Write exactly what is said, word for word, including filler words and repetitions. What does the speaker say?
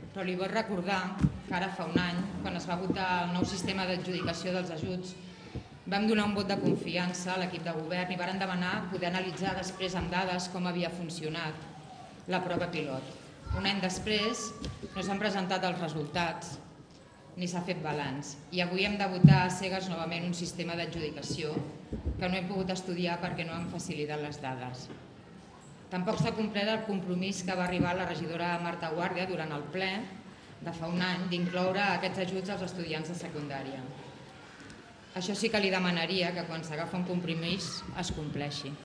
però li vull recordar que ara fa un any, quan es va votar el nou sistema d'adjudicació dels ajuts, vam donar un vot de confiança a l'equip de govern i varen demanar poder analitzar després amb dades com havia funcionat la prova pilot. Un any després no s'han presentat els resultats ni s'ha fet balanç i avui hem de votar a cegues novament un sistema d'adjudicació que no hem pogut estudiar perquè no han facilitat les dades. Tampoc s'ha complert el compromís que va arribar la regidora Marta Guàrdia durant el ple de fa un any d'incloure aquests ajuts als estudiants de secundària. Això sí que li demanaria que quan s'agafa un compromís es compleixi.